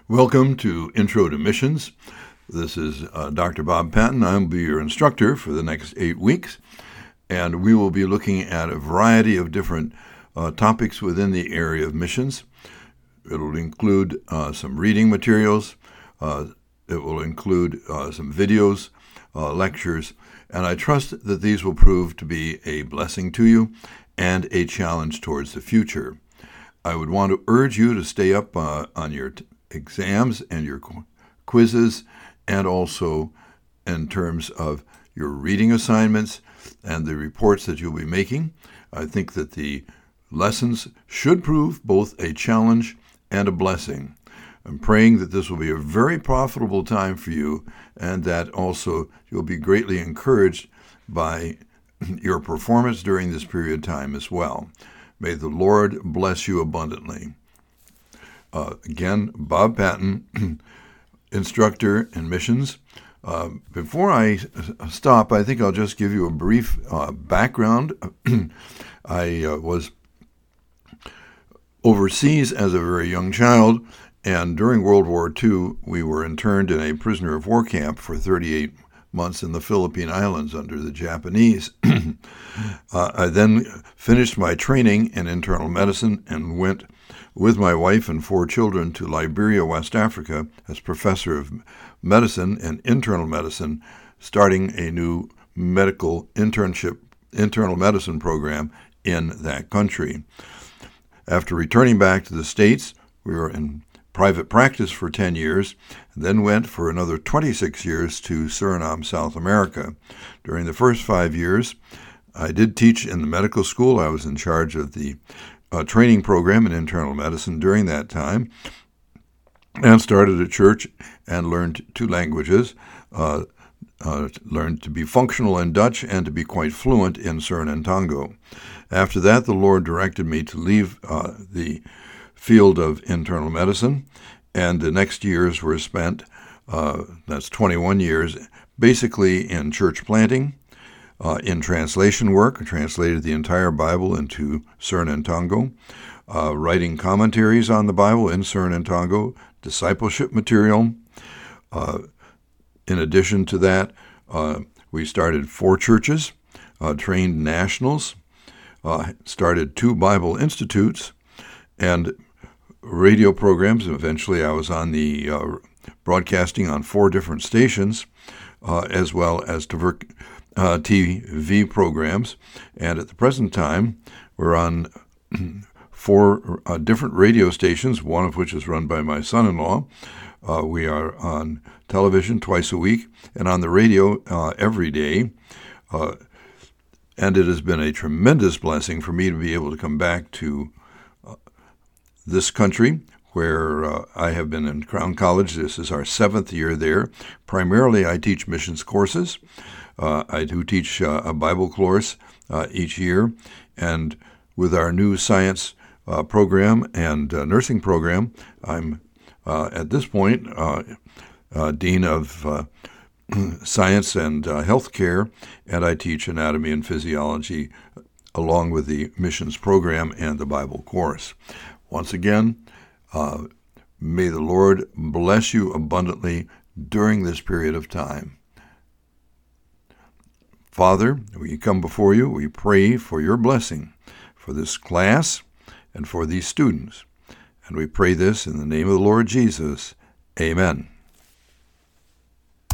Welcome to Intro to Missions. This is Dr. Bob Patton. I'll be your instructor for the next 8 weeks, and we will be looking at a variety of different topics within the area of missions. It will include some reading materials. It will include some videos, lectures, and I trust that these will prove to be a blessing to you and a challenge towards the future. I would want to urge you to stay up on your exams and your quizzes, and also in terms of your reading assignments and the reports that you'll be making. I think that the lessons should prove both a challenge and a blessing. I'm praying that this will be a very profitable time for you, and that also you'll be greatly encouraged by your performance during this period of time as well. May the Lord bless you abundantly. Again, Bob Patton, instructor in missions. Before I stop, I think I'll just give you a brief background. I was overseas as a very young child, and during World War II, we were interned in a prisoner of war camp for 38 months in the Philippine Islands under the Japanese. I then finished my training in internal medicine and went with my wife and 4 children to Liberia, West Africa, as professor of medicine and internal medicine, starting a new medical internship, internal medicine program in that country. After returning back to the States, we were in private practice for 10 years, and then went for another 26 years to Suriname, South America. During the first 5 years, I did teach in the medical school. I was in charge of the training program in internal medicine during that time, and started a church and learned 2 languages, learned to be functional in Dutch and to be quite fluent in Suriname Tango. After that, the Lord directed me to leave the field of internal medicine, and the next years were spent, that's 21 years, basically in church planting, in translation work. I translated the entire Bible into Suriname Tango, writing commentaries on the Bible in Suriname Tango, discipleship material. In addition to that, we started 4 churches, trained nationals, started 2 Bible institutes, and radio programs. Eventually, I was on the broadcasting on 4 different stations, as well as TV programs. And at the present time, we're on 4 different radio stations, one of which is run by my son-in-law. We are on television twice a week and on the radio every day. And it has been a tremendous blessing for me to be able to come back to this country, where I have been in Crown College. This is our 7th year there. Primarily, I teach missions courses. I do teach a Bible course each year, and with our new science program and nursing program, I'm at this point Dean of Science and Healthcare, and I teach anatomy and physiology along with the missions program and the Bible course. Once again, may the Lord bless you abundantly during this period of time. Father, we come before you. We pray for your blessing for this class and for these students. And we pray this in the name of the Lord Jesus. Amen.